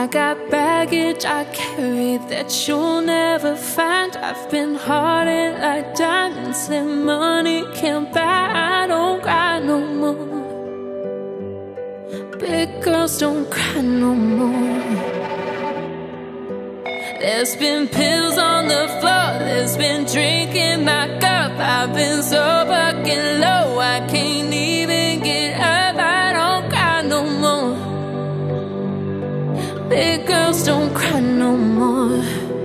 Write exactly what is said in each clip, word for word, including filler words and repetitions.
I got baggage I carry that you'll never find. I've been hearted like diamonds that money can't buy. I don't cry no more. Big girls don't cry no more. There's been pills on the floor, there's been drinking my cup. I've been so fucking low, I can't even get up. I don't cry no more. Big girls don't cry no more.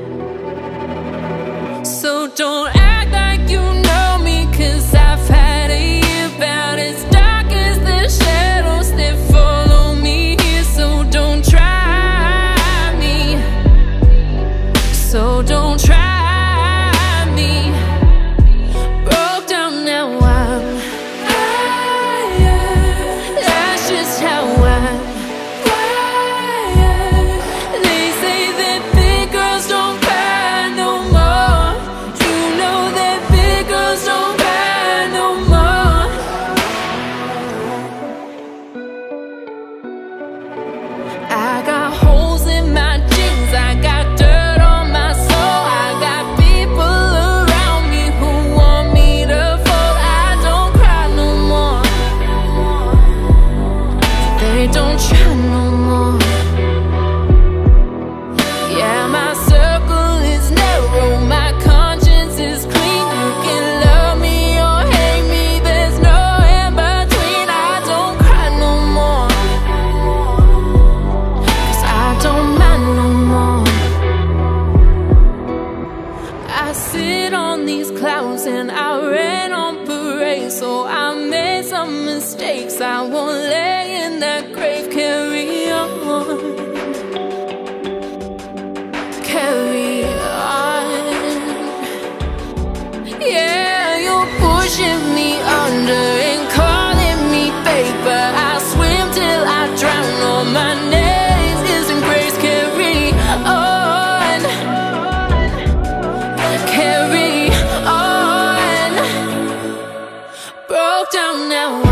So don't act like you know me, cause I've had a year about as dark as the shadows that follow me here. So don't try me, so don't try me. Broke down now I'm higher, that's just how I'm. I got holes in my jeans, I got dirt on my soul. I got people around me who want me to fall. I don't cry no more. They don't try no more. Yeah, my circle is narrow, my conscience is clean. You can love me or hate me, there's no in between. I don't cry no more. I sit on these clouds and I ran on parade. So I made some mistakes, I won't lay in that grave. Carry on, carry on. Yeah, you're pushing me under and calling me fake, but I swim till I drown on my knees. Isn't grace? Carry on, carry on. Broke down now.